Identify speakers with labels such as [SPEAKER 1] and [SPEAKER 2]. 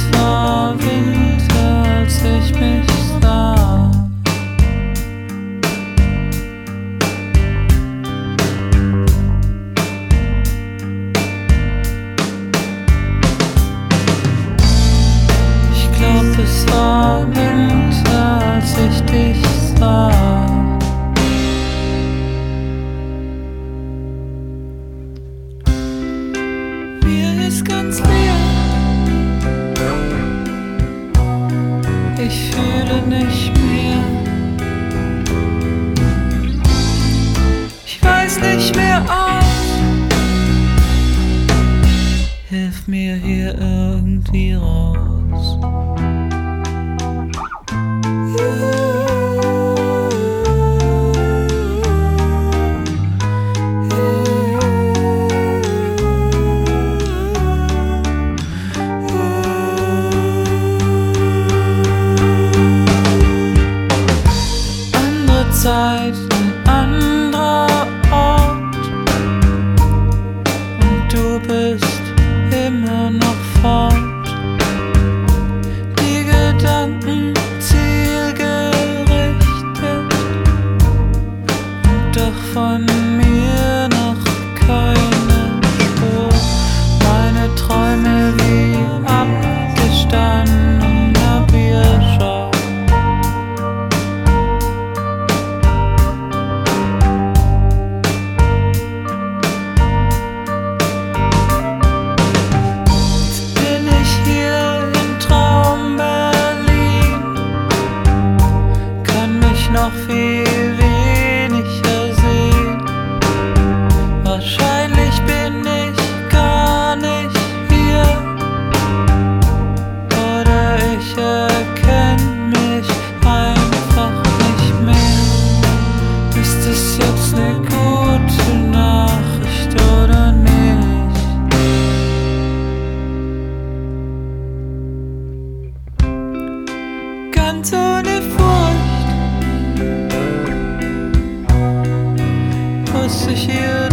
[SPEAKER 1] war Winter, als ich mich sah. Ich glaub, es war Winter, als ich dich sah. Mir ist ganz leer, ich fühle nicht mehr. Ich weiß nicht mehr aus. Hilf mir hier irgendwie raus. Zeit, ein anderer Ort, und du bist immer noch fort. Die Gedanken zielgerichtet, und doch von mir noch keine Spur. Meine Träume wie abgestandener Bierschau. Noch viel weniger sehen. Wahrscheinlich bin ich gar nicht hier, oder ich erkenn mich einfach nicht mehr. Ist es jetzt ne gute Nachricht oder nicht? Ganz ohne Furcht muss ich hier